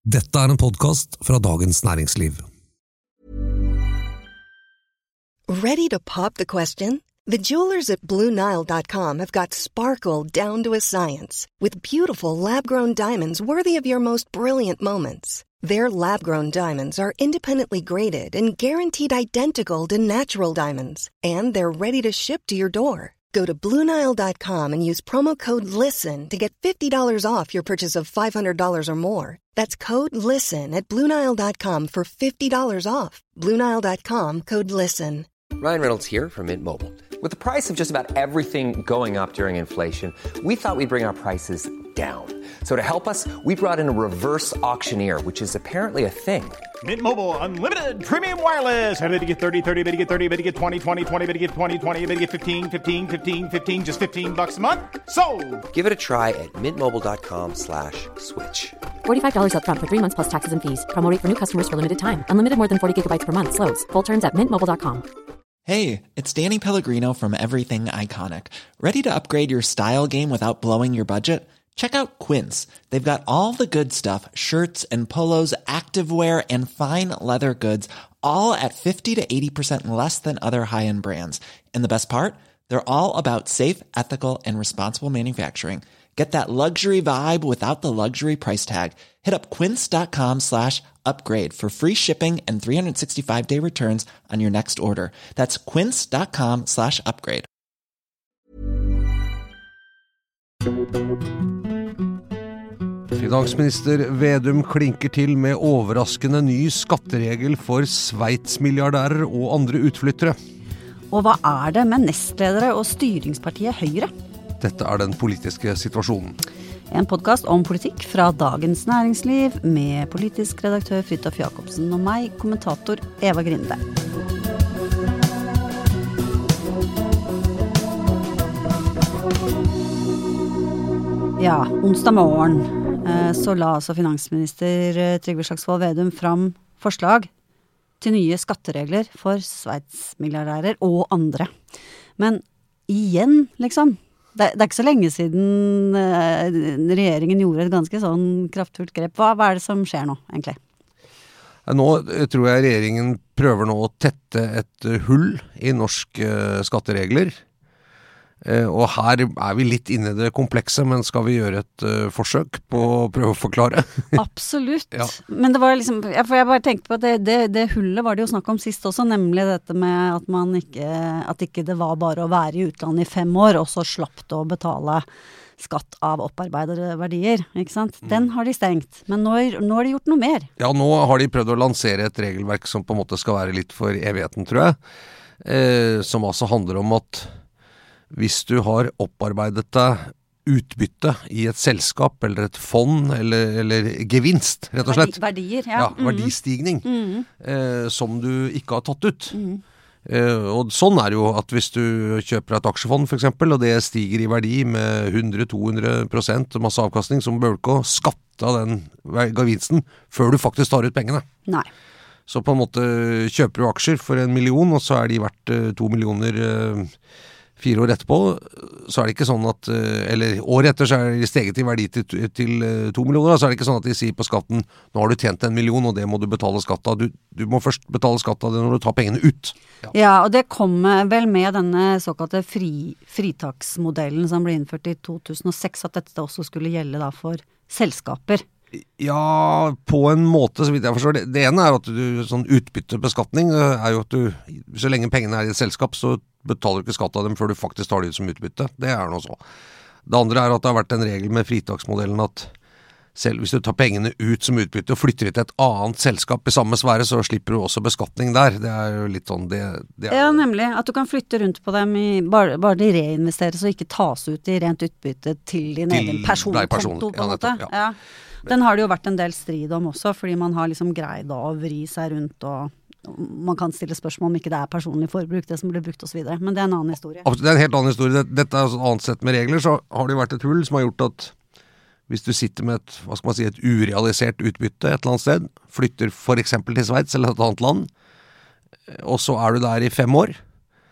Dette en podcast fra Dagens Næringsliv. Ready to pop the question? The jewelers at BlueNile.com have got sparkle down to a science with beautiful lab-grown diamonds worthy of your most brilliant moments. Their lab-grown diamonds are independently graded and guaranteed identical to natural diamonds, and they're ready to ship to your door. Go to BlueNile.com and use promo code LISTEN to get $50 off your purchase of $500 or more. That's code LISTEN at BlueNile.com for $50 off. BlueNile.com, code LISTEN. Ryan Reynolds here from Mint Mobile. With the price of just about everything going up during inflation, we thought we'd bring our prices down. So to help us, we brought in a reverse auctioneer, which is apparently a thing. Mint Mobile Unlimited Premium Wireless. How to get 30, 30, how to get 30, how to get 20, 20, 20, how to get 20, 20, how to get 15, 15, 15, 15, just $15 a month? Sold! Give it a try at mintmobile.com/switch. $45 up front for 3 months plus taxes and fees. Promo rate for new customers for limited time. Unlimited more than 40 gigabytes per month. Slows full terms at mintmobile.com. Hey, it's Danny Pellegrino from Everything Iconic. Ready to upgrade your style game without blowing your budget? Check out Quince. They've got all the good stuff, shirts and polos, activewear, and fine leather goods, all at 50 to 80% less than other high-end brands. And the best part? They're all about safe, ethical, and responsible manufacturing. Get that luxury vibe without the luxury price tag. Hit up quince.com/upgrade for free shipping and 365-day returns on your next order. That's quince.com/upgrade. Finansminister Vedum klinker til med overraskende ny skatteregel for Sveits-milliardærer og andre utflyttere. Og hva det med nestledere og styringspartiet Høyre? Dette den politiske situasjonen. En podcast om politikk fra Dagens Næringsliv med politisk redaktør Fridtjof Jacobsen og meg, kommentator Eva Grinde. Ja, onsdag morgen så la altså finansminister Trygve Slagsvold Vedum fram forslag til nye skatteregler for Sveits-milliardærer og andre. Men igjen, liksom, det ikke så lenge siden regjeringen gjorde et ganske sånn kraftfullt grep. Hva det som skjer nå, egentlig? Nå tror jeg regjeringen prøver nå å tette et hull i norske skatteregler. Og her vi litt inne i det komplekse, men skal vi gjøre et forsøk på å prøve å forklare? Absolutt. Ja. Men det var liksom, for jeg bare tenkte på at det hullet var det jo snakk om sist også, nemlig dette med at at ikke det var bare å være i utlandet i 5 år, og så slapp det å betale skatt av opparbeidede verdier, ikke sant? Den har de stengt, men nå har de gjort noe mer. Ja, nå har de prøvd å lansere et regelverk som på en måte skal være litt for evigheten, tror jeg, som altså handler om at hvis du har opparbeidet deg utbytte i et selskap eller et fond eller gevinst, rett og slett. Verdier, ja. Verdistigning, som du ikke har tatt ut. Og sånn det jo at hvis du kjøper et aksjefond for eksempel, og det stiger i verdi med 100-200% masse avkastning, så bør du ikke skatte av den gevinsten før du faktisk tar ut pengene. Nei. Så på en måte kjøper du aksjer for 1 million, og så de verdt 2 millioner 4 år etterpå, så det ikke sånn at, eller året etter så de steget i verdi til 2 millioner, så det ikke sånn at de sier på skatten, nå har du tjent 1 million, og det må du betale skatt av. Du må først betale skatt av det når du tar pengene ut. Ja, og det kom vel med denne såkalte fritaksmodellen som ble innført i 2006, at dette også skulle gjelde da for selskaper. Ja, på en måte, så vidt jeg forstår. Det ene at du, sånn utbyttebeskatning jo at du, så lenge pengene i et selskap, så betaler du ikke skatt av dem før du faktisk tar det ut som utbytte. Det noe så. Det andre at det har vært en regel med fritaksmodellen at selv hvis du tar pengene ut som utbytte og flytter til et annet selskap i samme sfære, så slipper du også beskatning der. Det jo litt sånn Ja, nemlig. At du kan flytte rundt på dem bare de reinvesteres og ikke tas ut i rent utbytte til din egen personkonto på en måte. Ja. Den har det jo vært en del strid om også, fordi man har liksom greid å vri seg rundt, og man kan stille spørsmål om ikke det personlig forbruk, det som blir brukt og så videre. Men det en annen historie. Det en helt annen historie. Dette et annet sett med regler, så har det vært et hull som har gjort at hvis du sitter med et, hva skal man si, et urealisert utbytte et eller annet sted, flytter for eksempel til Sveits eller et annet land, og så du der i 5 år,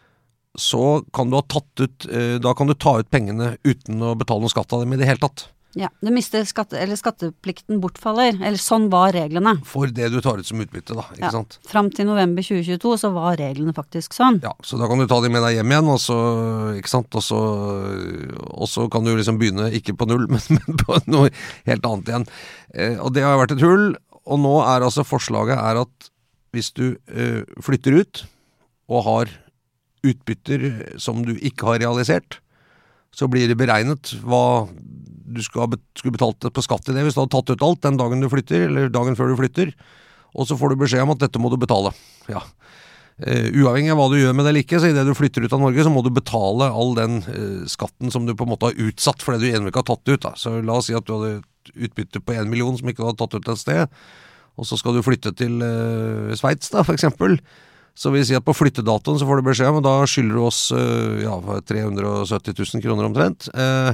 så kan du ha tatt ut, da kan du ta ut pengene uten å betale noe skatt av dem i det hele tatt. Ja, du mister skatteplikten bortfaller, eller sånn var reglene. For det du tar ut som utbytte da, ikke sant? Frem til november 2022 så var reglene faktisk sånn. Ja, så da kan du ta de med deg hjem igjen, og så, ikke sant, og så kan du liksom begynne, ikke på null, men på noe helt annet igjen. Og det har vært et hull, og nå altså forslaget at hvis du flytter ut, og har utbytter som du ikke har realisert, så blir det beregnet hva du skulle betalt på skatt i det hvis du hadde tatt ut alt den dagen du flytter, eller dagen før du flytter, og så får du beskjed om at dette må du betale. Ja. Uavhengig av hva du gjør med det eller ikke, så i det du flytter ut av Norge, så må du betale all den skatten som du på en måte har utsatt for det du ennå ikke har tatt ut. Da. Så la oss si at du hadde utbytte på 1 million som ikke du hadde tatt ut et sted, og så skal du flytte til Sveits da, for eksempel. Så vil si at på flyttedatoen så får du beskjed om, og da skylder du oss 370 000 kroner omtrent.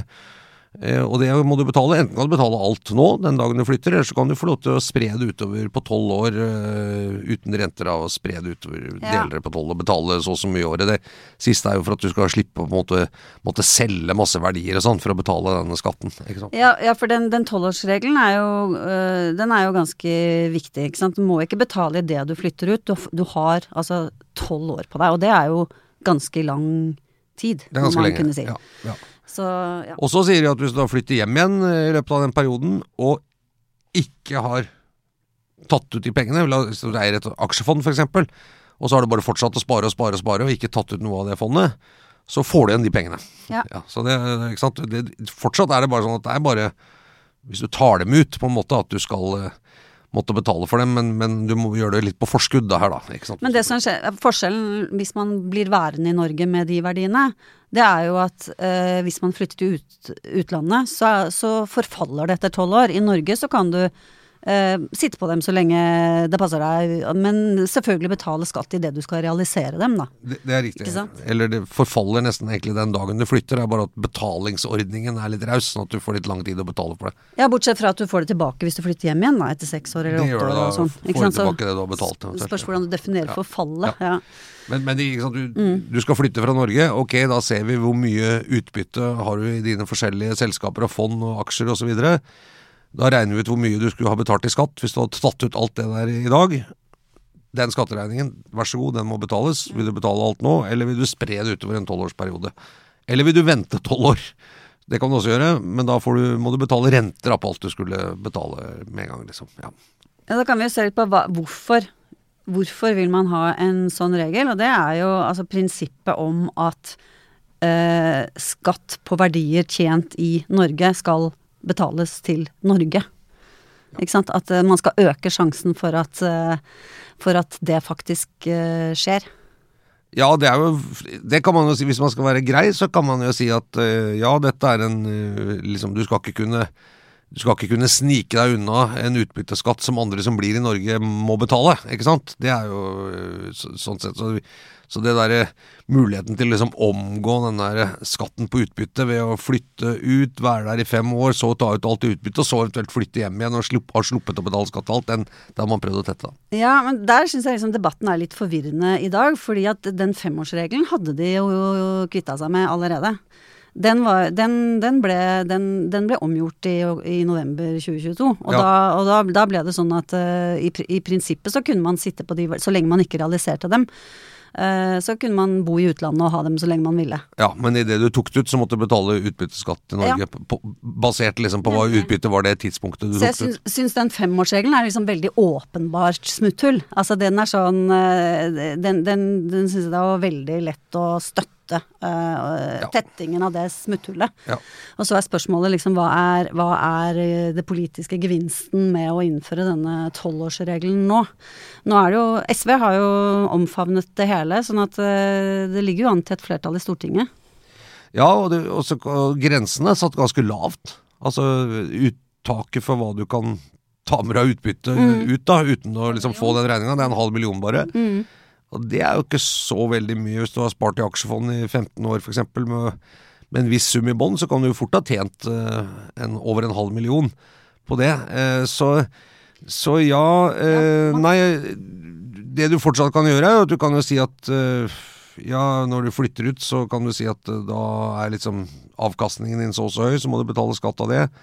Og det må du betale, enten kan du betale alt nå, den dagen du flytter, eller så kan du få lov til å spre det utover på 12 år, uten renter av å spre det utover, deler det på 12 og betale så mye i året. Det siste jo for at du skal slippe å måtte selge masse verdier og sånn, for å betale denne skatten, ikke sant? Ja, for den 12-årsregelen den jo ganske viktig, ikke sant? Du må ikke betale i det du flytter ut, du har altså 12 år på deg, og det jo ganske lang tid. Det ganske lenge, si. Ja. Så, ja. Og så sier de at hvis du da flytter hjem igjen i løpet av den perioden, og ikke har tatt ut de pengene, hvis du eier et aksjefond for eksempel, og så har du bare fortsatt å spare, og ikke tatt ut noe av det fondet, så får du igjen de pengene. Ja. Ja, så det, ikke sant? Fortsatt det bare sånn at det bare, hvis du tar dem ut på en måte, at du skal måtte betale for dem, men du må gjøre det litt på forskudd da her da, ikke sant? Men det som forskjellen hvis man blir værende i Norge med de verdiene, det jo at hvis man flytter til utlandet, så forfaller det etter 12 år. I Norge så kan du sitte på dem så lenge det passer deg, men selvfølgelig betale skatt i det du skal realisere dem da. Det riktig, eller det forfaller nesten egentlig den dagen du flytter, det bare at betalingsordningen litt raus, sånn at du får litt lang tid å betale for det. Ja, bortsett fra at du får det tilbake hvis du flytter hjem igjen da, etter 6 år eller 8 år. Det gjør det da, får du tilbake det du har betalt. Spørs hvordan du definerer forfallet. Ja. Men ikke sant, du skal flytte fra Norge, ok, da ser vi hvor mye utbytte har du i dine forskjellige selskaper og fond og aksjer og så videre. Da regner vi ut hvor mye du skulle ha betalt i skatt hvis du hadde tatt ut alt det der i dag. Den skatteregningen, vær så god, den må betales. Vil du betale alt nå, eller vil du spre det utover en 12-årsperiode? Eller vil du vente 12 år? Det kan du også gjøre, men da må du betale renter på alt du skulle betale med en gang, liksom. Ja, da kan vi jo se litt på hvorfor vil man ha en sånn regel, og det jo altså prinsippet om at skatt på verdier tjent i Norge skal betales til Norge. Ikke sant? At man skal øke sjansen for at det faktisk skjer. Ja, det kan man jo si, hvis man skal være grei, så kan man jo si at ja, dette liksom, du skal ikke kunne snike deg unna en utbytteskatt som andre som blir i Norge må betale, ikke sant? Det jo sånn sett, så det der muligheten til liksom omgå den der skatten på utbytte ved å flytte ut, være der i 5 år, så ta ut alt i utbytte, og så eventuelt flytte hjem igjen og har sluppet å betale skatt alt, det har man prøvd å tette da. Ja, men der synes jeg liksom debatten litt forvirrende i dag, fordi at den 5-årsregelen hadde de jo kvittet seg med allerede. Den ble omgjort i november 2022, og da ble det sånn at i prinsippet så kunne man sitte på de, så lenge man ikke realiserte dem, så kunne man bo i utlandet og ha dem så lenge man ville. Ja, men i det du tok ut så måtte du betale utbytteskatt til Norge, basert liksom på hva utbytte var det tidspunktet du tok ut. Så jeg synes den 5-årsregelen liksom veldig åpenbart smutthull. Altså den sånn, den synes jeg det var veldig lett å støtte. Tettingen av det smutthullet. Ja. Og så spørsmålet liksom, hva det politiske gevinsten med å innføre denne 12-årsregelen nå? Nå det jo, SV har jo omfavnet det hele, sånn at det ligger jo an til et flertall i Stortinget. Ja, og grensene satt ganske lavt. Altså uttaket for hva du kan ta med deg utbytte ut da, uten å liksom få den regningen, det 500 000 bare. Og det jo ikke så veldig mye hvis du har spart i aksjefond i 15 år for eksempel med en viss sum i bånd, så kan du jo fort ha tjent over 500 000 på det. Så ja, nei, det du fortsatt kan gjøre at du kan jo si at ja, når du flytter ut så kan du si at da liksom avkastningen din så høy, så må du betale skatt av det.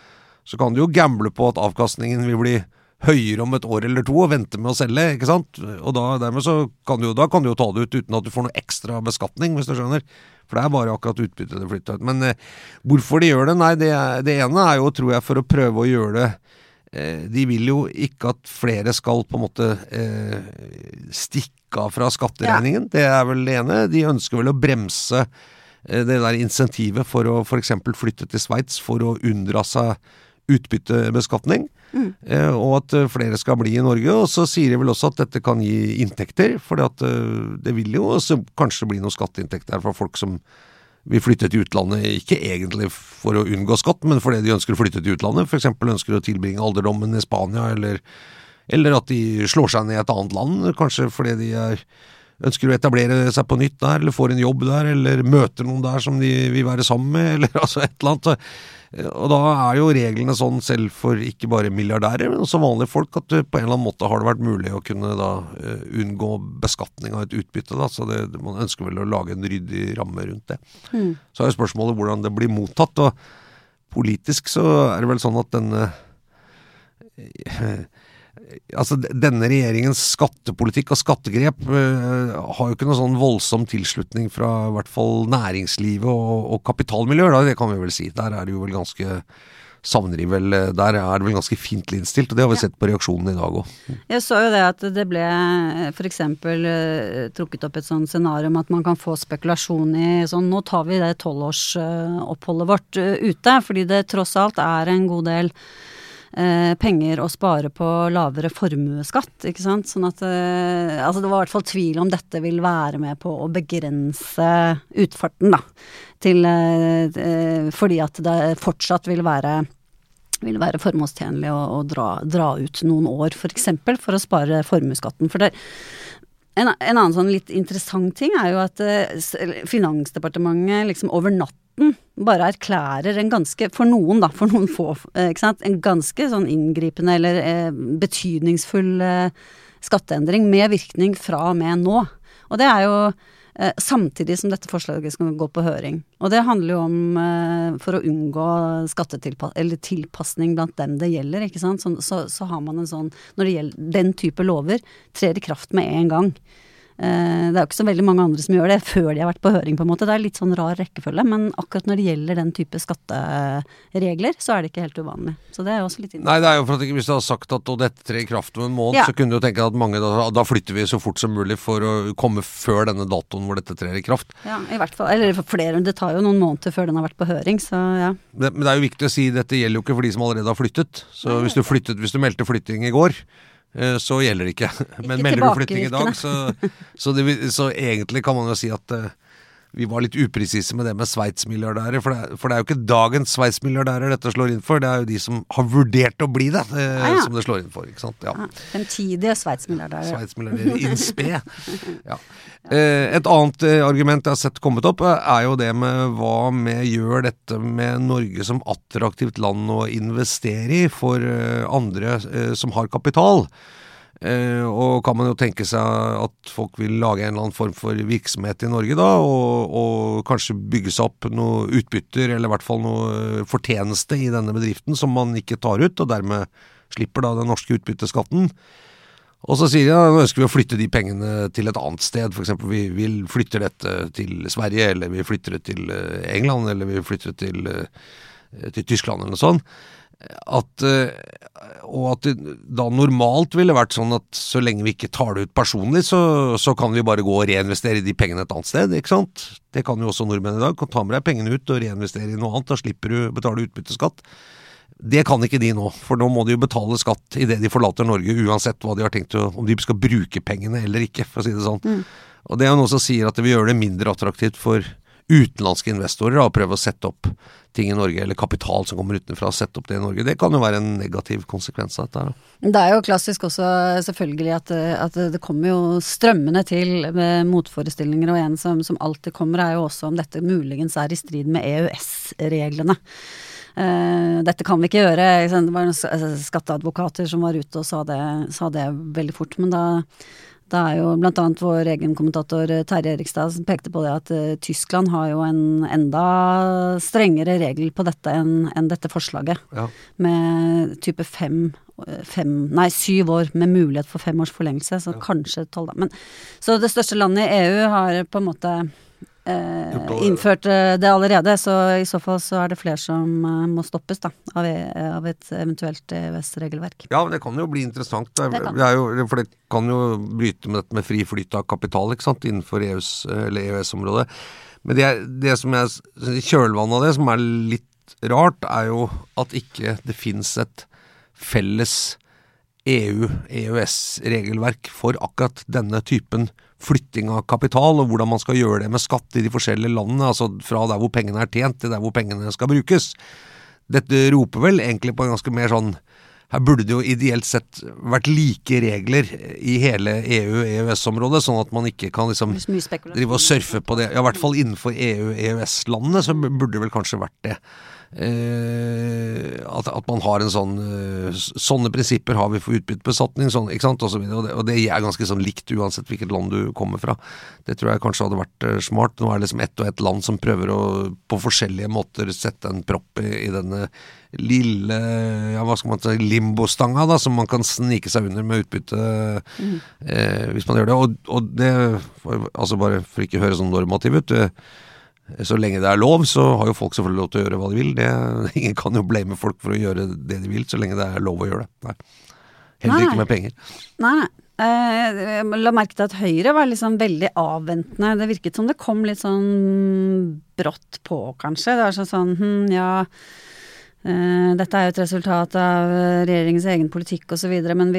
så kan du jo gamble på at avkastningen vil bli høyere om et år eller to og vente med å selge, ikke sant? Og dermed så kan du jo ta det ut uten at du får noe ekstra beskatning, hvis du skjønner. For det bare akkurat utbyttet det flyttet ut. Men hvorfor de gjør det? Nei, det ene jo, tror jeg, for å prøve å gjøre det. De vil jo ikke at flere skal på en måte stikke av fra skatteregningen. Det vel det ene. De ønsker vel å bremse det der insentivet for å for eksempel flytte til Sveits for å unndra seg utbyttebeskatning. Og at flere skal bli i Norge, og så sier de vel også at dette kan gi inntekter, for det vil jo også kanskje bli noen skatteinntekter for folk som vil flytte til utlandet, ikke egentlig for å unngå skatt, men fordi de ønsker å flytte til utlandet, for eksempel ønsker å tilbringe alderdommen i Spania, eller at de slår seg ned i et annet land, kanskje fordi de ønsker å etablere seg på nytt der, eller får en jobb der, eller møter noen der som de vil være sammen med, eller altså et eller annet. Og da jo reglene sånn selv for ikke bare milliardærer, men også vanlige folk, at på en eller annen måte har det vært mulig å kunne da unngå beskatning av et utbytte, da. Så man ønsker vel å lage en ryddig ramme rundt det. Så jo spørsmålet hvordan det blir mottatt, og politisk så det vel sånn at denne regjeringens skattepolitikk og skattegrep har jo ikke noe sånn voldsom tilslutning fra i hvert fall næringslivet og kapitalmiljøer, da, det kan vi vel si. Der det jo vel ganske der det vel ganske fint innstilt, og det har vi sett på reaksjonen i dag også. Jeg så jo det at det ble for eksempel trukket opp et sånt scenario om at man kan få spekulasjon i sånn, nå tar vi det 12-årsoppholdet vårt ute, fordi det tross alt en god del penger å spare på lavere formueskatt, ikke sant? Sånn at altså det var i hvert fall tvil om dette vil være med på å begrense utfarten da, fordi at det fortsatt vil være formålstjenlig å dra ut noen år, for eksempel, for å spare formueskatten. For en annen sånn litt interessant ting jo at Finansdepartementet liksom over natten bare erklærer en ganske, for noen få, ikke sant, en ganske sånn inngripende eller betydningsfull skatteendring med virkning fra og med nå. Og det jo samtidig som dette forslaget skal gå på høring. Og det handler jo om for å unngå tilpasning blant dem det gjelder, ikke sant? Så har man en sånn, når det gjelder den type lover, trer i kraft med en gang. Det jo ikke så veldig mange andre som gjør det før de har vært på høring på en måte. Det litt sånn rar rekkefølge, men akkurat når det gjelder den type skatteregler, så det ikke helt uvanlig. Så det også litt Nei, det jo for at hvis du har sagt at dette trer i kraft om en måned, så kunne du jo tenke at mange da flytter vi så fort som mulig for å komme før denne datoen hvor dette trer i kraft. Ja, i hvert fall. Eller for flere, det tar jo noen måneder før den har vært på høring, så ja. Men det jo viktig å si, dette gjelder jo ikke for de som allerede har flyttet. Så hvis du meldte flytting i går, så gjelder det ikke. Men melder du flytting i dag, så egentlig kan man jo si at vi var litt upresise med det med Sveits-milliardærer, for det jo ikke dagens Sveits-milliardærer dette slår inn for, det jo de som har vurdert å bli det, som det slår inn for, ikke sant? Ja. Fremtidige Sveits-milliardærer. Sveits-milliardærer innspe. Ja. Et annet argument jeg har sett kommet opp jo det med hva gjør dette med Norge som attraktivt land å investere i for andre som har kapital. Og kan man jo tenke seg at folk vil lage en eller annen form for virksomhet i Norge da, og kanskje bygge seg opp noe utbytter, eller i hvert fall noe fortjeneste i denne bedriften som man ikke tar ut, og dermed slipper da den norske utbytteskatten. Og så sier de, nå ønsker vi å flytte de pengene til et annet sted, for eksempel vi vil flytte dette til Sverige, eller vi flytter det til England, eller vi flytter det til Tyskland eller noe sånt. Og at det da normalt ville vært sånn at så lenge vi ikke tar det ut personlig, så kan vi bare gå og reinvestere de pengene et annet sted, ikke sant? Det kan jo også nordmenn i dag, kan ta med deg pengene ut og reinvestere i noe annet, da slipper du betale utbytteskatt. Det kan ikke de nå, for nå må de jo betale skatt i det de forlater Norge, uansett hva de har tenkt om de skal bruke pengene eller ikke, for å si det sånn. Og det jo noe som sier at det vil gjøre det mindre attraktivt for utenlandske investorer å prøve å sette opp ting i Norge, eller kapital som kommer utenfra, sette opp det i Norge. Det kan jo være en negativ konsekvens av dette. Det jo klassisk også selvfølgelig at det kommer jo strømmende til med motforestillinger, og en som alltid kommer jo også om dette muligens i strid med EØS-reglene. Dette kan vi ikke gjøre. Det var skatteadvokater som var ute og sa det veldig fort, men Det jo blant annet vår egen kommentator Terje Erikstad som pekte på det at Tyskland har jo en enda strengere regel på dette enn dette forslaget. Ja. Med type 7 år med mulighet for 5 års forlengelse, så kanskje 12 da. Men, så det største landet i EU har på en måte innført det allerede, så i så fall så det flere som må stoppes da, av et eventuelt EØS-regelverk. Ja, men det kan jo bli interessant. For det kan jo bryte med dette med fri flyt av kapital, ikke sant, innenfor eller EØS-området. Men det som i kjølvannet av det, som litt rart, jo at ikke det finnes et felles EU-EØS-regelverk for akkurat denne typen flytting av kapital, og hvordan man skal gjøre det med skatt i de forskjellige landene, altså fra der hvor pengene tjent til der hvor pengene skal brukes. Dette roper vel egentlig på en ganske mer sånn, her burde det jo ideelt sett vært like regler i hele EU-EØS-området, sånn at man ikke kan liksom drive og surfe på det. Ja, i hvert fall innenfor EU-EØS-landene så burde det vel kanskje vært det. At man har en sånne prinsipper har vi for utbyttebeskatning, sånn, ikke sant, og så videre, og det ganske sånn likt uansett hvilket land du kommer fra. Det tror jeg kanskje hadde vært smart. Nå det liksom ett og ett land som prøver å på forskjellige måter sette en propp i denne lille, ja, hva skal man si, limbostanga da, som man kan snike seg under med utbytte hvis man gjør det, og det altså bare for ikke høre sånn normativ ut, så lenge det lov, så har jo folk selvfølgelig lov til å gjøre hva de vil. Ingen kan jo blame folk for å gjøre det de vil, så lenge det lov å gjøre det. Nei. Heller ikke med penger. Nei. Jeg la merke til at Høyre var liksom veldig avventende. Det virket som det kom litt sånn brått på, kanskje. Det var sånn, dette jo et resultat av regjeringens egen politikk og så videre, men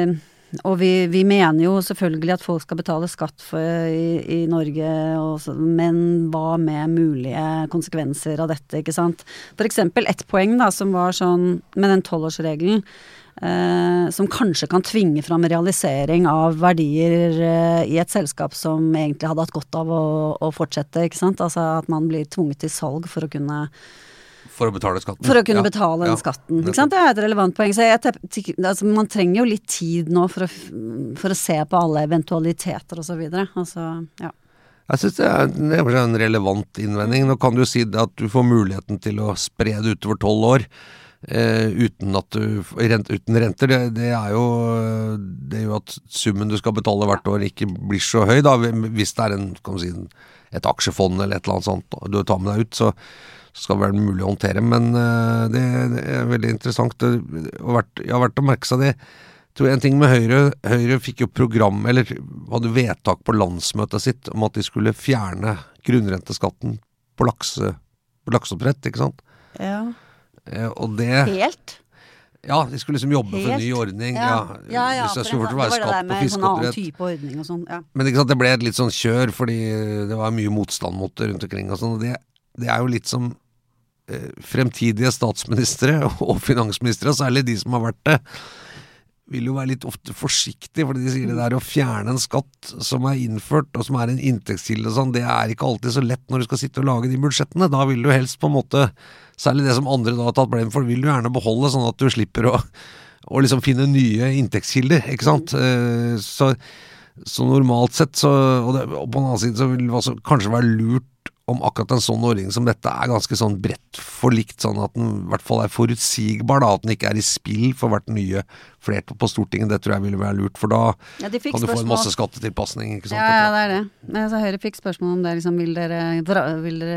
vi mener jo selvfølgelig at folk skal betale skatt i Norge, men hva med mulige konsekvenser av dette, ikke sant? For eksempel ett poeng da, som var sånn med den 12-årsregelen, som kanskje kan tvinge fram realisering av verdier i et selskap som egentlig hadde hatt godt av å fortsette, ikke sant? Altså at man blir tvunget til salg for å betale skatten. For å kunne betale den skatten. Ikke sant? Det et relevant poeng. Så altså, man trenger jo litt tid nå for å se på alle eventualiteter og så videre. Altså, ja. Jeg synes det en relevant innvending. Nå kan du si at du får muligheten til å spre det utover 12 år uten renter. Det jo at summen du skal betale hvert år ikke blir så høy da, hvis det et aksjefond eller et eller annet sånt du tar med deg ut, så skal det være mulig å håndtere, men det veldig interessant. Det har vært å merke seg det. Jeg tror en ting med Høyre fikk jo program, eller hadde vedtak på landsmøtet sitt om at de skulle fjerne grunnrenteskatten på lakseoppdrett, ikke sant? Ja. Og det helt? Ja, de skulle liksom jobbe for en ny ordning. Ja, hvis jeg skulle være skatt på fiskeoppdrett. Sånn, ja. Men ikke sant, det ble et litt sånn kjør, fordi det var mye motstand mot det rundt omkring og sånn, og det jo litt som fremtidige statsministre og finansministre, særlig de som har vært det, vil jo være litt ofte forsiktige, fordi de sier det der å fjerne en skatt som innført, og som en inntektskilde og sånn, det ikke alltid så lett når du skal sitte og lage de budsjettene. Da vil du helst på en måte, særlig det som andre da har tatt blame for, vil du gjerne beholde sånn at du slipper å liksom finne nye inntektskilder, ikke sant? Så normalt sett, og på den annen side så vil det også kanskje være lurt om akkurat en sånn ordning som dette ganske sånn bredt forlikt, sånn at den i hvert fall forutsigbar, da, at den ikke i spill for hvert nye flertall på Stortinget. Det tror jeg ville være lurt, for da kan du få en masse skattetilpassning, ikke sant? Ja, det det. Men altså, Høyre fikk spørsmål om det, liksom, vil dere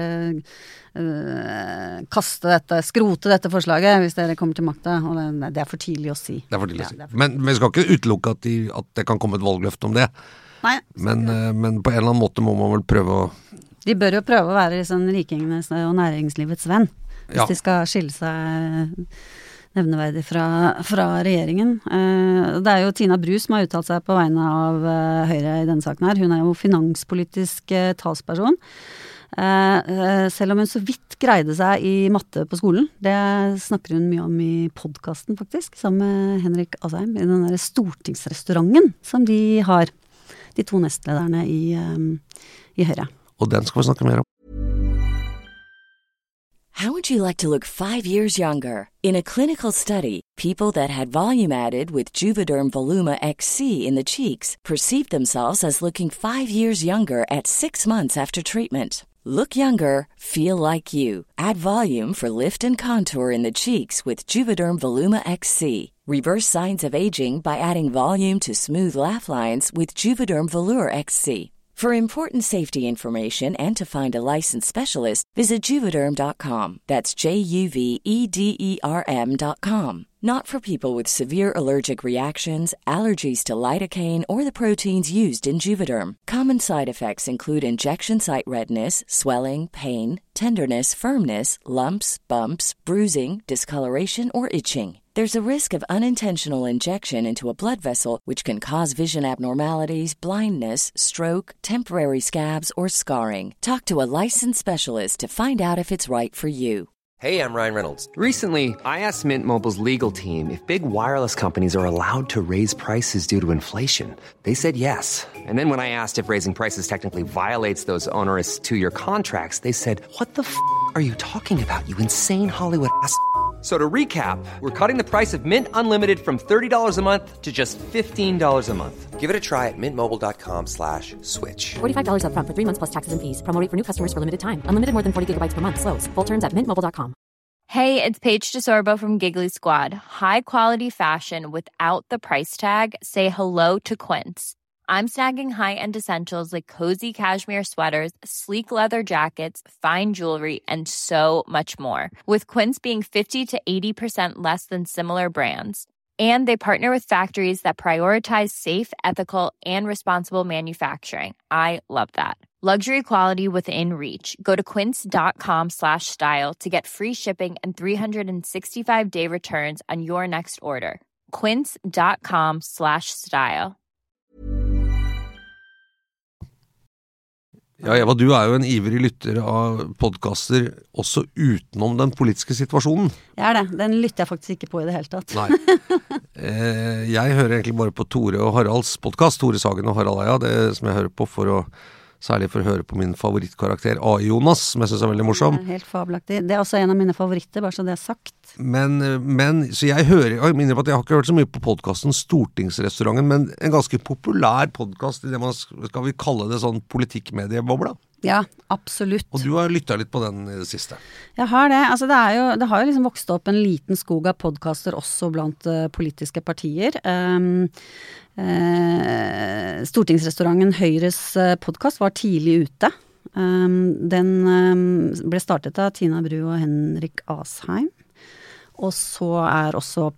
skrote dette forslaget hvis dere kommer til makta, og det for tidlig å si. Det for tidlig å si. Men vi skal ikke utelukke at det kan komme et valgløfte om det. Nei. Men på en eller annen måte må man vel prøve å De bør jo prøve å være sånn rikingenes og næringslivets venn, hvis de skal skille seg nevneverdig fra regjeringen. Det jo Tina Bru som har uttalt seg på vegne av Høyre i denne saken her. Hun jo finanspolitisk talsperson. Selv om hun så vidt greide seg i matte på skolen. Det snakker hun mye om i podcasten faktisk, sammen med Henrik Asheim, i den der stortingsrestauranten som de har, de 2 nestlederne i Høyre. Og den skal vi snakke mer om. How would you like to look 5 years younger? In a clinical study, people that had volume added with Juvederm Voluma XC in the cheeks perceived themselves as looking 5 years younger at 6 months after treatment. Look younger, feel like you. Add volume for lift and contour in the cheeks with Juvederm Voluma XC. Reverse signs of aging by adding volume to smooth laugh lines with Juvederm Volure XC. For important safety information and to find a licensed specialist, visit Juvederm.com. That's JUVEDERM.com. Not for people with severe allergic reactions, allergies to lidocaine, or the proteins used in Juvederm. Common side effects include injection site redness, swelling, pain, tenderness, firmness, lumps, bumps, bruising, discoloration, or itching. There's a risk of unintentional injection into a blood vessel, which can cause vision abnormalities, blindness, stroke, temporary scabs, or scarring. Talk to a licensed specialist to find out if it's right for you. Hey, I'm Ryan Reynolds. Recently, I asked Mint Mobile's legal team if big wireless companies are allowed to raise prices due to inflation. They said yes. And then when I asked if raising prices technically violates those onerous 2-year contracts, they said, "What the f*** are you talking about, you insane Hollywood ass?" So to recap, we're cutting the price of Mint Unlimited from $30 a month to just $15 a month. Give it a try at mintmobile.com/switch. $45 up front for 3 months plus taxes and fees. Promo rate for new customers for limited time. Unlimited more than 40 gigabytes per month. Slows full terms at mintmobile.com. Hey, it's Paige DeSorbo from Giggly Squad. High quality fashion without the price tag. Say hello to Quince. I'm snagging high-end essentials like cozy cashmere sweaters, sleek leather jackets, fine jewelry, and so much more. With Quince being 50 to 80% less than similar brands. And they partner with factories that prioritize safe, ethical, and responsible manufacturing. I love that. Luxury quality within reach. Go to quince.com/style to get free shipping and 365-day returns on your next order. Quince.com/style. Ja, Eva, du jo en ivrig lytter av podcaster også utenom den politiske situasjonen. Jeg det. Den lytter jeg faktisk ikke på i det hele tatt. Nei. Jeg hører egentlig bare på Tore og Haralds podcast, Tore Sagen og Harald Eia, det som jeg hører på særlig for å høre på min favorittkarakter AI Jonas, som jeg synes veldig morsom. Helt fabelaktig. Det også en av mine favoritter, bare så det sagt. Men så jeg minner på at jeg har ikke hørt så mye på podcasten Stortingsrestauranten, men en ganske populær podcast i det man skal vi kalle det sånn politikkmediebobla. Ja, absolutt. Og du har lyttet litt på den i det siste. Jeg har det. Altså det har jo liksom vokst opp en liten skog av podcaster også blant politiske partier. Stortingsrestauranten Høyres podcast var tidlig ute. Den ble startet av Tina Bru og Henrik Asheim. Og så også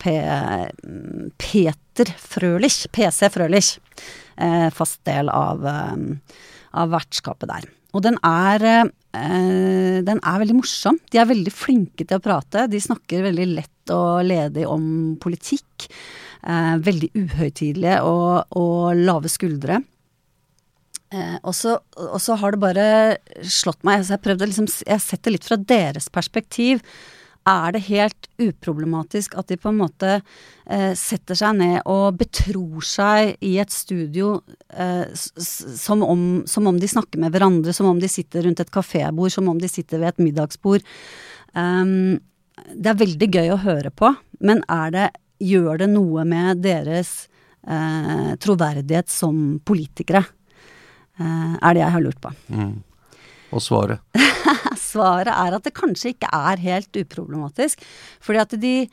Peter Frølich, PC Frølich, fast del av vertskapet der. Og den er veldig morsom. De er veldig flinke til å prate. De snakker veldig lett og ledig om politikk. Veldig uhøytidelige og lave skuldre. Og så har det bare slått meg. Så jeg setter litt fra deres perspektiv. Er det helt uproblematisk at de på en måte setter seg ned og betror seg i et studio som om de snakker med hverandre, som om de sitter rundt et kafébord, som om de sitter ved et middagsbord. Det er veldig gøy å høre på, men gjør det noe med deres troverdighet som politikere? Det jeg har lurt på. Og svaret? Svaret at det kanskje ikke helt uproblematisk, fordi at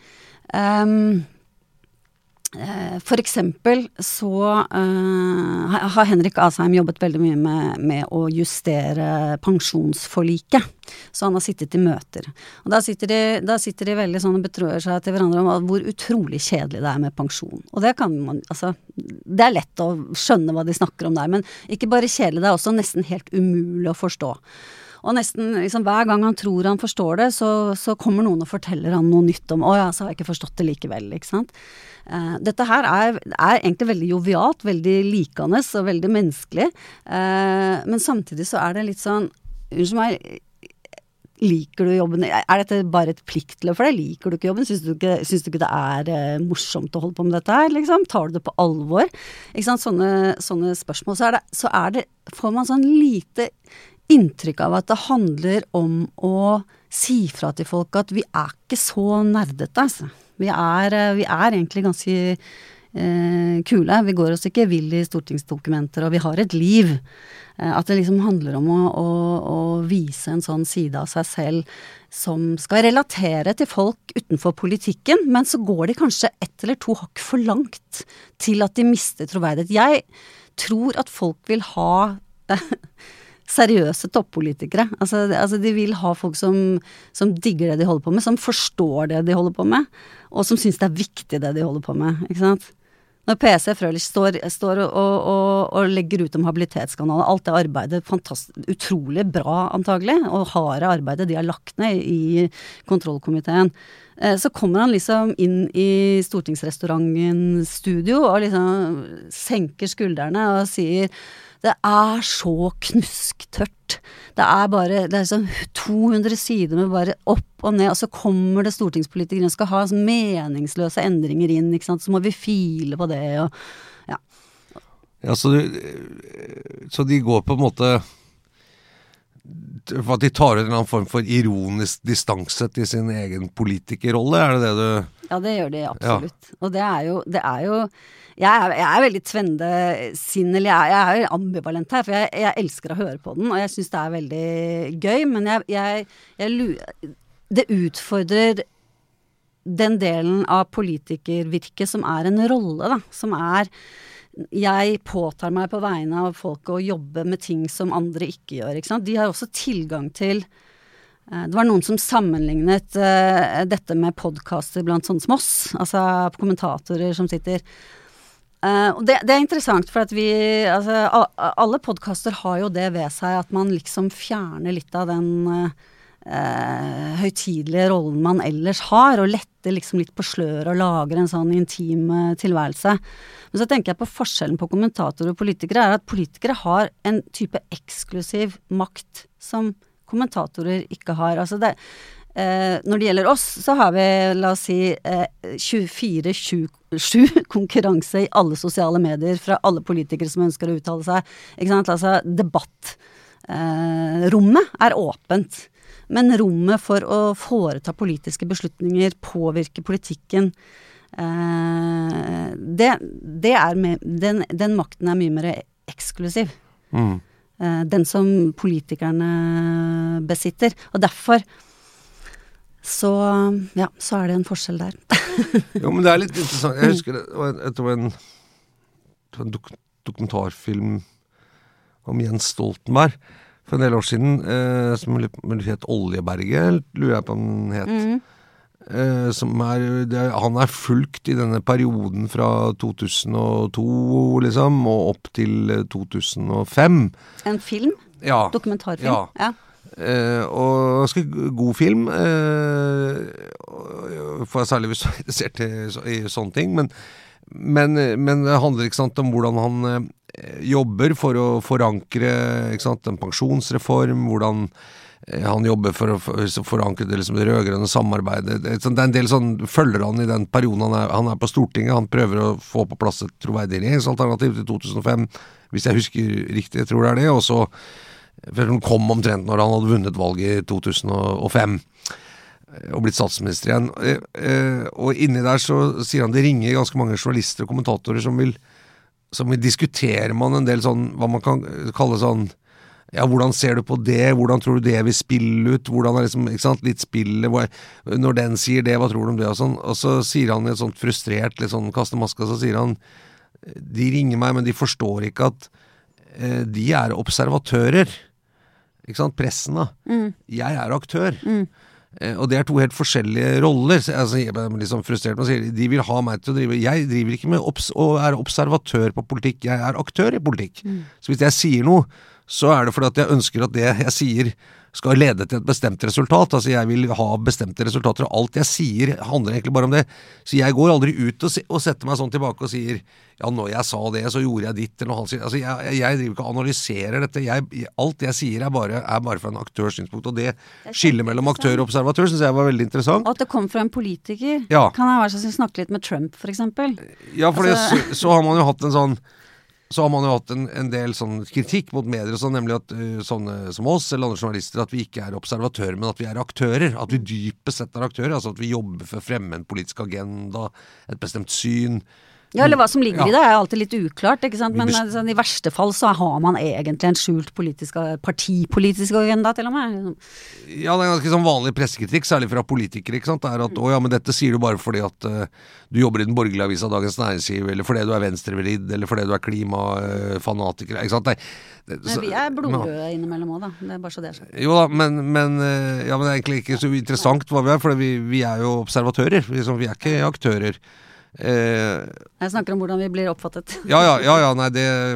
for eksempel så har Henrik Asheim jobbet veldig mye med å justere pensjonsforliket, så han har sittet i møter. Og da sitter de veldig sånn og betror seg til hverandre om hvor utrolig kjedelig det med pensjon. Og det det lett å skjønne hva de snakker om der, men ikke bare kjedelig, det også nesten helt umulig å forstå. Og nesten hver gang han tror han forstår det, så kommer noen og forteller han noe nytt om, så har jeg ikke forstått det likevel, ikke sant? Dette her er egentlig veldig jovialt, veldig likende og veldig menneskelig, men samtidig så det litt sånn, unnskyld meg, liker du jobben? Dette bare et pliktløp for deg? Liker du ikke jobben? Syns du ikke det morsomt å holde på med dette her, liksom? Tar du det på alvor? Ikke sant? Sånne spørsmål. Så får man sånn lite inntrykk av at det handler om å si fra til folk at vi ikke så nerdete, altså. Vi egentlig ganske kule. Vi går oss ikke vill I stortingsdokumenter, og vi har et liv. At det liksom handler om å vise en sånn side av seg selv som skal relatere til folk utenfor politikken, men så går de kanskje 1 eller 2 hakk for langt til at de mister troverdighet. Jeg tror at folk vil ha seriøse toppolitikere. Altså de vil ha folk som digger det de holder på med, som forstår det de holder på med, og som synes det viktig det de holder på med, ikke sant? Når PC Frølich står og legger ut om habilitetskanalen, alt det arbeidet, utrolig bra antagelig, og harde arbeidet de har lagt ned I kontrollkomiteen, så kommer han liksom inn I stortingsrestauranten studio, og liksom senker skuldrene og sier det så knusktørt. Det liksom 200 sider med bare opp og ned, og så kommer det stortingspolitikere og skal ha meningsløse endringer inn, ikke sant? Så må vi file på det, og ja. Ja, så de går på en måte for at de tar ut en eller annen form for ironisk distanse til sin egen politikerrolle, det du... Ja, det gjør de absolutt. Ja. Og det jo jeg veldig tvendesinnelig, jeg ambivalent her, for jeg elsker å høre på den, og jeg synes det veldig gøy, men det utfordrer den delen av politikervirket som en rolle, da, som jeg påtar meg på vegne av folk å jobbe med ting som andre ikke gjør, ikke sant? De har også tilgang til det var noen som sammenlignet dette med podcaster blant sånne som oss, altså kommentatorer som sitter og det interessant for at alle podcaster har jo det ved seg at man liksom fjerner litt av den høytidelige rollen man ellers har og letter liksom litt på slør og lager en sånn intim tilværelse. Men så tenker jeg på forskjellen på kommentatorer og politikere at politikere har en type eksklusiv makt som kommentatorer ikke har. Altså når det gjelder oss, så har vi, la oss si, 24/7 konkurranse I alle sosiale medier fra alle politikere som ønsker å uttale seg. Ikke sant? Altså, debatt. Rommet åpent. Men rommet for å foreta politiske beslutninger, påvirke politikken, den makten mye mer eksklusiv. Den som politikerne besitter. Og derfor så det en forskjell der. Jo, men det litt interessant. Jeg husker det var en dokumentarfilm om Jens Stoltenberg for en del år siden, som het Oljeberget, lurer jeg på om den het. Som han fulgt I denne perioden fra 2002 liksom, og opp til 2005. En film? Ja. Dokumentarfilm? Ja. Og ganske god film for jeg særlig hvis du interessert I sånne ting men det handler ikke sant om hvordan han jobber for å forankre ikke sant, en pensjonsreform hvordan han jobber for å forankre det, liksom, det rødgrønne samarbeidet det en del sånn, følger han I den perioden han på Stortinget, han prøver å få på plass et troverdig regjeringsalternativ til 2005 hvis jeg husker riktig, jeg tror det og så for han kom omtrent når han hadde vunnet valget I 2005 og blitt statsminister igjen og inni der så sier han det ringer ganske mange journalister og kommentatorer som vil diskutere man en del sånn, hva man kan kalle sånn ja, hvordan ser du på det, hvordan tror du det vil spille ut, hvordan liksom, ikke sant, litt spille, når den sier det, hva tror du om det og sånn, og så sier han I et sånt frustrert, litt sånn kastemaske, så sier han de ringer meg, men de forstår ikke at de observatører ikke sant, pressen da jeg aktør og det to helt forskjellige roller altså, jeg ble liksom frustrert med å si de vil ha meg til å drive, jeg driver ikke med å observatør på politikk, jeg aktør I politikk så hvis jeg sier noe så det fordi at jeg ønsker at det jeg sier skal lede til et bestemt resultat, altså jeg vil ha bestemte resultater, og alt jeg sier handler egentlig bare om det, så jeg går aldri ut og setter meg sånn tilbake og sier ja, når jeg sa det, så gjorde jeg ditt eller noe han sier, altså jeg driver ikke og analyserer dette, alt jeg sier bare fra en aktørs synspunkt, og det skiller mellom aktør og observatør, synes jeg var veldig interessant. Og at det kom fra en politiker, ja. Kan jeg være så snakke litt med Trump for eksempel? Ja, for så har man jo hatt en sånn så har man jo hatt en del sånn kritikk mot medier og sånn, nemlig at sånne som oss eller andre journalister, at vi ikke observatører, men at vi aktører, at vi dypest sett aktører, altså at vi jobber for å fremme en politisk agenda, et bestemt syn. Ja, eller hva som ligger i det alltid litt uklart, ikke sant? Men sånn, i verste fall så har man egentlig en skjult partipolitisk agenda til og med. Ja, det ganske sånn vanlig pressekritikk, særlig fra politikere, ikke sant? Det at, men dette sier du bare fordi at du jobber i den borgerlige avisa Dagens Næringsliv, eller fordi du venstrevridd, eller fordi du klimafanatiker, ikke sant? Men vi blodrøde innimellom også da, det bare så det skjer. Jo da, men det egentlig ikke så interessant hva vi for vi jo observatører, vi ikke aktører. Jeg snakker om hvordan vi blir oppfattet. Ja, nei,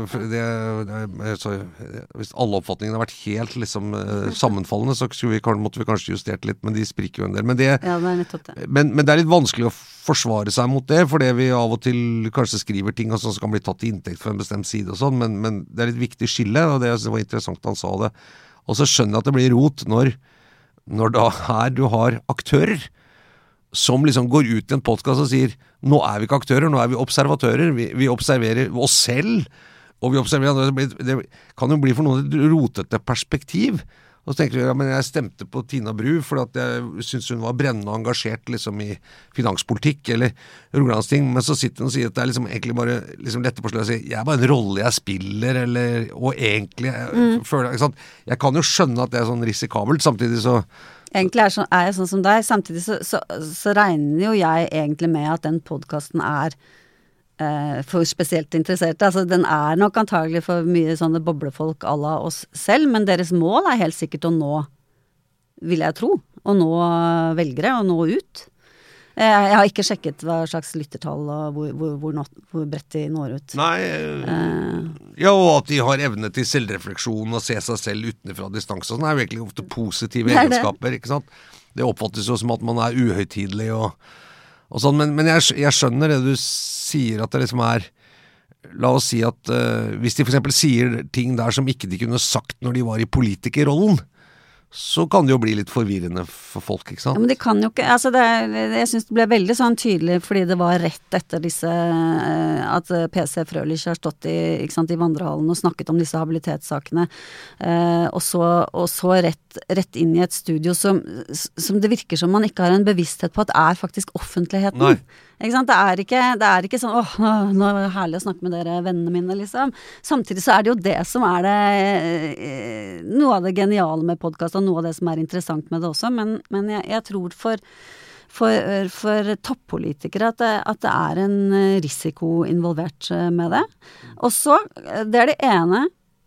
hvis alle oppfatningene har vært helt liksom sammenfallende, så måtte vi kanskje justert litt, men de sprikker jo en del. Men det er litt vanskelig å forsvare seg mot det, fordi vi av og til kanskje skriver ting og sånn som kan bli tatt til inntekt for en bestemt side og sånn, men det litt viktig skille, og det var interessant han sa det. Og så skjønner jeg at det blir rot når da her du har aktører som liksom går ut i en podcast og sier nå vi ikke aktører, nå vi observatører, vi observerer oss selv, og vi observerer det kan jo bli for noen et rotete perspektiv. Og så tenker jeg, men jeg stemte på Tina Bru fordi at jeg synes hun var brennende engasjert liksom i finanspolitikk eller rogalandsting, men så sitter hun og sier at det liksom egentlig bare liksom lette på sløret og sier, jeg bare en rolle jeg spiller, og egentlig føler, ikke sant? Jeg kan jo skjønne at det sånn risikabelt, samtidig så egentlig jeg sånn som deg, samtidig så regner jo jeg egentlig med at den podcasten for spesielt interesserte, altså den nok antagelig for mye sånne boblefolk à la oss selv, men deres mål helt sikkert å nå, vil jeg tro, å nå velgere, å nå ut. Jeg har ikke sjekket hva slags lyttertall og hvor bredt de når ut. Nei, ja, og at de har evne til selvrefleksjon og se seg selv utenfra distanse, sånn jo egentlig ofte positive egenskaper, ikke sant? Det oppfattes jo som at man uhøytidelig og sånn, men jeg skjønner det du sier, at det liksom la oss si at hvis de for eksempel sier ting der som ikke de kunne sagt når de var i politikerrollen, så kan det jo bli litt forvirrende for folk, ikke sant? Ja, men de kan jo ikke, altså jeg synes det ble veldig sånn tydelig, fordi det var rett etter at PC Frølich har stått ikke sant, i vandrehallen og snakket om disse habilitetssakene, og så rett inn i et studio som det virker som man ikke har en bevissthet på at faktisk offentligheten. Nei. Ikke sant? Det ikke sånn, nå det herlig å snakke med dere vennene mine, liksom. Samtidig så det jo det som noe av det geniale med podcast, og noe av det som interessant med det også, men jeg tror for toppolitikere at det en risiko involvert med det. Og så, det det ene,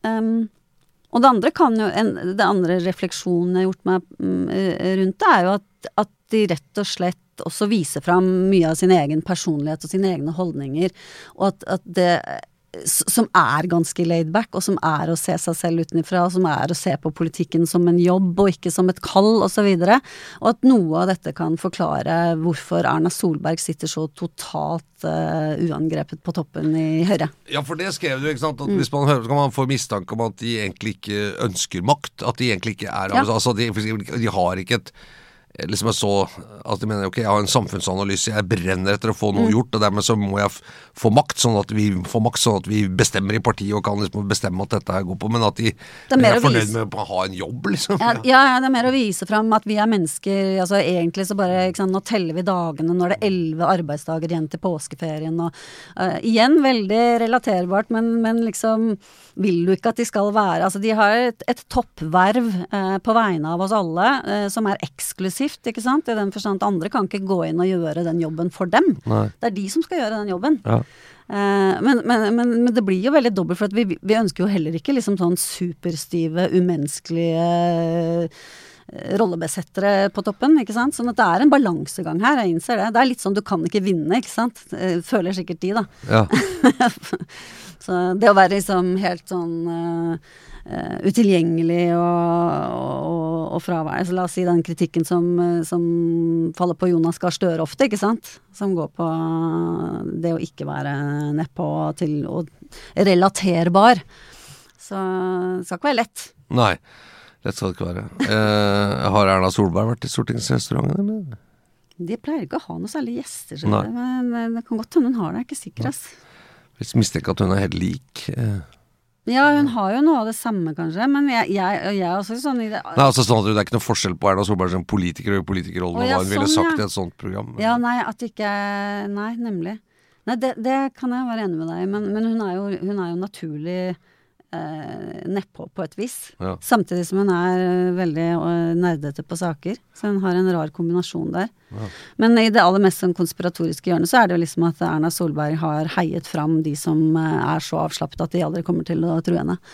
og det andre det andre refleksjonen jeg har gjort meg rundt det, jo at de rett og slett også viser fram mye av sin egen personlighet og sine egne holdninger, og at det som ganske laid back, og som å se seg selv utenifra, og som å se på politikken som en jobb, og ikke som et kall, og så videre. Og at noe av dette kan forklare hvorfor Erna Solberg sitter så totalt uangrepet på toppen i Høyre. Ja, for det skrev du, ikke sant? At hvis man hører, så kan man få mistanke om at de egentlig ikke ønsker makt, at de egentlig ikke altså de har ikke liksom jeg så at jeg mener, ok, jeg har en samfunnsanalyse, jeg brenner etter å få noe gjort, og dermed så må jeg få makt, sånn at vi bestemmer i partiet og kan liksom bestemme at dette går på, men at de fornøyd med å ha en jobb, liksom. Ja, det mer å vise fram at vi mennesker, altså egentlig så bare, ikke sant, nå teller vi dagene, når det 11 arbeidsdager igjen til påskeferien, og igjen veldig relaterbart, men liksom vil du ikke at de skal være, altså de har et toppverv på vegne av oss alle, som eksklusivt, ikke sant? I den forstand at andre kan ikke gå inn og gjøre den jobben for dem. Nei. Det de som skal gjøre den jobben. Ja. Men det blir jo veldig dobbelt, for at vi ønsker jo heller ikke liksom sånn superstive, umenneskelige rollebesettere på toppen, ikke sant? Sånn at det en balansegang her, jeg innser det. Det litt sånn, du kan ikke vinne, ikke sant? Føler sikkert de, da. Ja. Så det å være liksom helt sånn utilgjengelig og fravær, så la oss si den kritikken som faller på Jonas Gahr Støre ofte, ikke sant? Som går på det å ikke være nedpå til og relaterbar. Så det skal ikke være lett. Nei, lett skal det ikke være. Har Erna Solberg vært i stortingsrestauranten, eller? De pleier ikke å ha noe særlig gjester, men det kan godt hende hun har det, jeg ikke sikker, ass. Jeg mistenker at hun helt lik. Ja, hun har jo noe av det samme kanskje, men jeg er også sånn i det... Nei, altså sånn at det ikke noe forskjell på Erna Solberg som politiker og politikerrollen, og hva hun ville sagt i et sånt program. Ja, nei, at ikke... Nei, nemlig. Nei, det kan jeg være enig med deg, men hun er jo naturlig nedpå på et vis. Ja. Samtidig som hun er veldig nerdete på saker, så hun har en rar kombinasjon der. Ja. Men i det aller mest konspiratoriske hjørnet så det jo liksom at Erna Solberg har heiet fram de som så avslappet at de aldri kommer til å tro henne.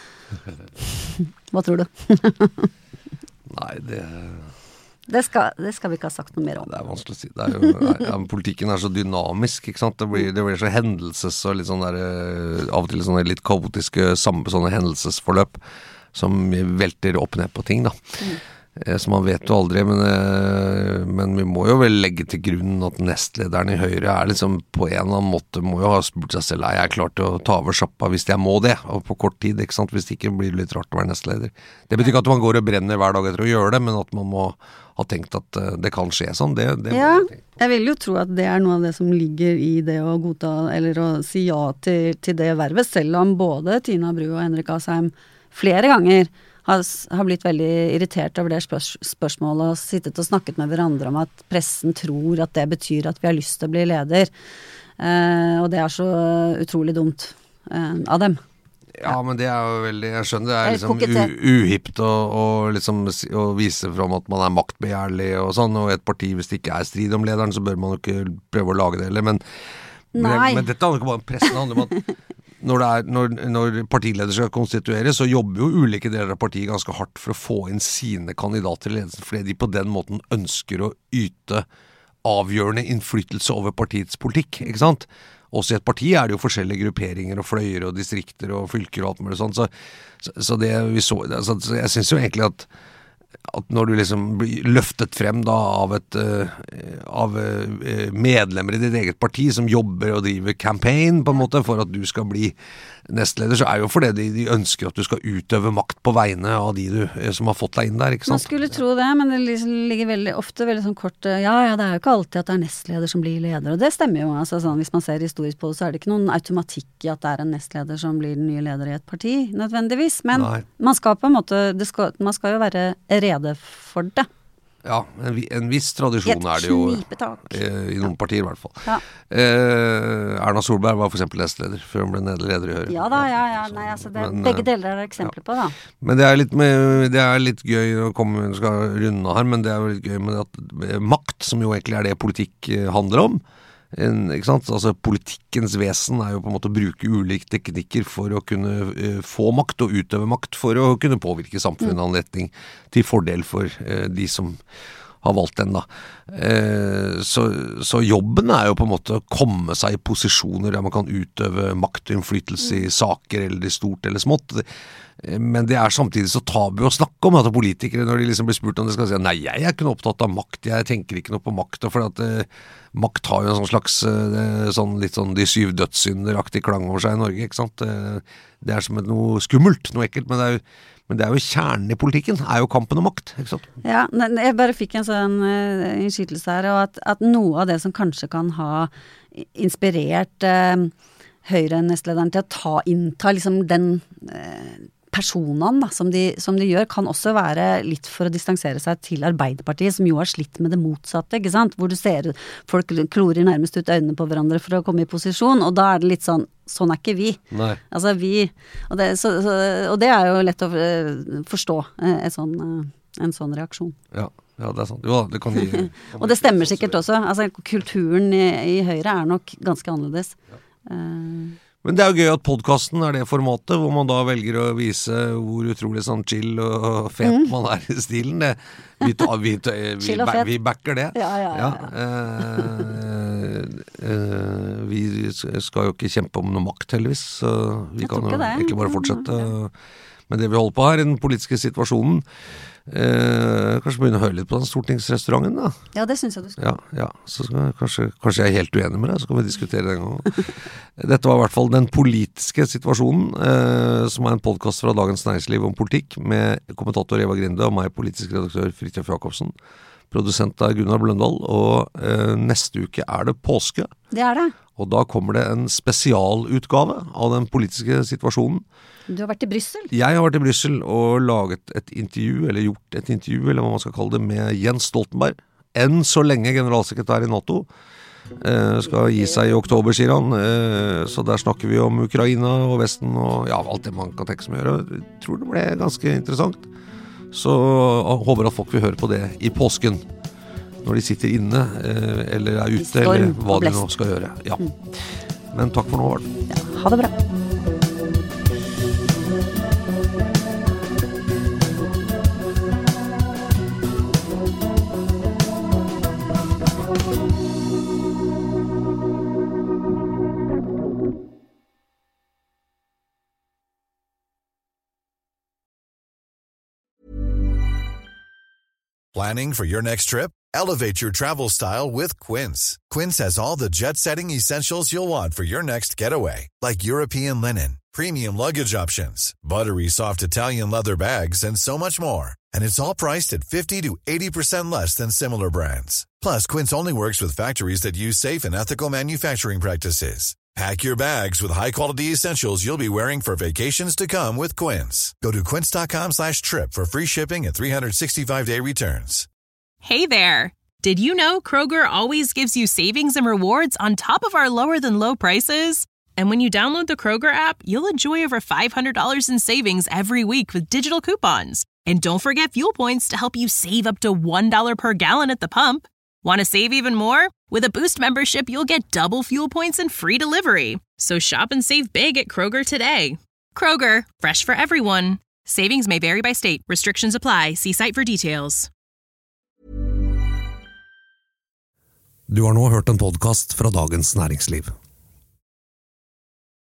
Hva tror du? Nei, Det skal vi ikke ha sagt noe mer om. Det vanskelig å si. Politikken så dynamisk, ikke sant? Det blir så hendelses og litt sånn der, av og til sånne litt kaotiske sånne hendelsesforløp som velter opp ned på ting da. Så man vet jo aldri, men vi må jo vel legge til grunn at nestlederen i Høyre liksom på en eller annen måte må jo ha spurt seg selv, jeg klar til å ta over sjappa hvis jeg må det, og på kort tid, ikke sant? Hvis det ikke blir litt rart å være nestleder. Det betyr ikke at man går og brenner hver dag etter å gjøre det, men at man må ha tenkt at det kan skje sånn. Ja, jeg vil jo tro at det noe av det som ligger i det å godta, eller å si ja til det vervet, selv om både Tina Bru og Henrik Asheim flere ganger har blitt veldig irritert over det spørsmålet og sittet og snakket med hverandre om at pressen tror at det betyr at vi har lyst til å bli leder. Og det så utrolig dumt av dem. Ja, men det jo veldig, jeg skjønner, det liksom uhipt og liksom å vise fram at man maktbegjærlig og sånn, og et parti hvis det ikke strid om lederen, så bør man jo ikke prøve å lage det heller, men dette handler ikke bare om pressen, det handler om at når partileder skal konstituere, så jobber jo ulike deler av partiet ganske hardt for å få inn sine kandidater i ledelsen, fordi de på den måten ønsker å yte avgjørende innflytelse over partiets politikk, ikke sant? Også i et parti det jo forskjellige grupperinger og fløyer og distrikter og fylker og alt mulig sånn, så det vi så, så jeg synes jo egentlig at når du liksom blir løftet frem da av medlemmer i ditt eget parti som jobber og driver campaign på en måte for at du skal bli nestleder, så jo fordi de ønsker at du skal utøve makt på vegne av de som har fått deg inn der, ikke sant? Man skulle tro det, men det ligger ofte veldig sånn kort, ja, det jo ikke alltid at det nestleder som blir leder, og det stemmer jo, altså sånn, hvis man ser historisk på det, så det ikke noen automatikk i at det en nestleder som blir den nye leder i et parti, nødvendigvis, men man skal på en måte, man skal jo være rede for det. Ja, en viss tradisjon det jo i noen partier i hvert fall. Ja. Erna Solberg var for eksempel nestleder før hun ble leder i Høyre. Ja da, nei, altså begge deler eksempler på da. Men det litt gøy å skal runde her, men det jo litt gøy med at makt, som jo egentlig det politikk handler om, ikke sant? Altså politikkens vesen jo på en måte å bruke ulike teknikker for å kunne få makt og utøve makt for å kunne påvirke samfunnet i en retning til fordel for de som har valgt den da. Så jobben jo på en måte å komme seg i posisjoner der man kan utøve makt og innflytelse i saker eller i stort eller smått. Men det samtidig så tabu å snakke om at politikere, når de liksom blir spurt om det, skal si nei, jeg ikke noe opptatt av makt, jeg tenker ikke noe på makt, for at makt har jo en sånn slags litt sånn de 7 dødssynder-aktig klang over seg i Norge, ikke sant? Det som noe skummelt, noe ekkelt, men det jo kjernen i politikken, jo kampen om makt, ikke sant? Ja, jeg bare fikk en sånn innskytelse her, og at noe av det som kanskje kan ha inspirert Høyre-nestlederen til å innta liksom den personene da, som de gjør, kan også være litt for å distansere seg til Arbeiderpartiet, som jo har slitt med det motsatte, ikke sant? Hvor du ser folk klorer nærmest ut øynene på hverandre for å komme i posisjon, og da det litt sånn ikke vi. Nei. Altså vi, og det jo lett å forstå en sånn reaksjon. Ja, det sant. Jo, det kan de og det stemmer sikkert også. Altså kulturen i Høyre nok ganske annerledes. Ja. Men det jo gøy at podcasten det formatet hvor man da velger å vise hvor utrolig sånn chill og fet man i stilen. Vi backer det. Ja. Vi skal jo ikke kjempe om noe makt heldigvis, så vi kan jo egentlig bare fortsette med det vi holder på her i den politiske situasjonen. Kanskje begynne å høre litt på den stortingsrestauranten da. Ja, det synes jeg du skal. Ja, så kanskje jeg helt uenig med deg, så kan vi diskutere den gangen. Dette var i hvert fall den politiske situasjonen, som en podcast fra Dagens Næringsliv om politikk, med kommentator Eva Grinde og meg, politisk redaktør Fridtjof Jacobsen. Produsent Gunnar Bløndal, og neste uke det påske. Det det. Og da kommer det en spesialutgave av den politiske situasjonen. Du har vært i Bryssel? Jeg har vært i Bryssel og laget et intervju, eller gjort et intervju, eller hva man skal kalle det, med Jens Stoltenberg. Enn så lenge generalsekretær i NATO. Skal gi seg i oktober, sier han. Så der snakker vi om Ukraina og Vesten og ja, alt det man kan tenke som gjøre. Jeg tror det ble ganske interessant. Så jeg håper at folk vil høre på det i påsken. Når de sitter inne, eller er ute, eller hva de nå skal gjøre. Ja. Men takk for nå, Vard. Ja, ha det bra. Planning for your next trip? Elevate your travel style with Quince. Quince has all the jet-setting essentials you'll want for your next getaway, like European linen, premium luggage options, buttery soft Italian leather bags, and so much more. And it's all priced at 50 to 80% less than similar brands. Plus, Quince only works with factories that use safe and ethical manufacturing practices. Pack your bags with high-quality essentials you'll be wearing for vacations to come with Quince. Go to quince.com/trip for free shipping and 365-day returns. Hey there! Did you know Kroger always gives you savings and rewards on top of our lower-than-low prices? And when you download the Kroger app, you'll enjoy over $500 in savings every week with digital coupons. And don't forget fuel points to help you save up to $1 per gallon at the pump. Want to save even more? With a Boost membership, you'll get double fuel points and free delivery. So shop and save big at Kroger today. Kroger, fresh for everyone. Savings may vary by state. Restrictions apply. See site for details. Du har nå hørt en podcast fra Dagens Næringsliv.